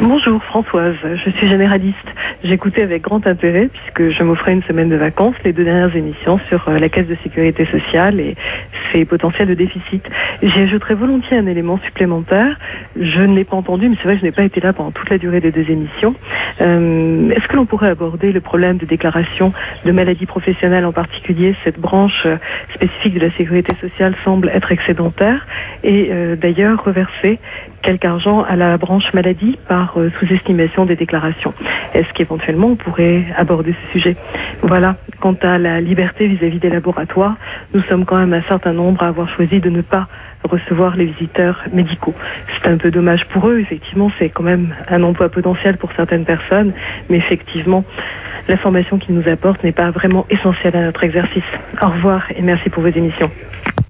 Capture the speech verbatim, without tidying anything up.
Bonjour Françoise, je suis généraliste. J'écoutais avec grand intérêt, puisque je m'offrais une semaine de vacances, les deux dernières émissions sur la Caisse de sécurité sociale et ses potentiels de déficit. J'y ajouterais volontiers un élément supplémentaire. Je ne l'ai pas entendu, mais c'est vrai que je n'ai pas été là pendant toute la durée des deux émissions. Euh, est-ce que l'on pourrait aborder le problème de déclaration de maladies professionnelles en particulier? Cette branche spécifique de la sécurité sociale semble être excédentaire et euh, d'ailleurs reverser quelque argent à la branche maladie par euh, sous-estimation des déclarations. Est-ce qu'éventuellement on pourrait aborder ce sujet? Voilà. Quant à la liberté vis-à-vis des laboratoires, nous sommes quand même un certain nombre à avoir choisi de ne pas recevoir les visiteurs médicaux. C'est un peu dommage pour eux, effectivement, c'est quand même un emploi potentiel pour certaines personnes, mais effectivement, l'information qu'ils nous apportent n'est pas vraiment essentielle à notre exercice. Au revoir et merci pour vos émissions.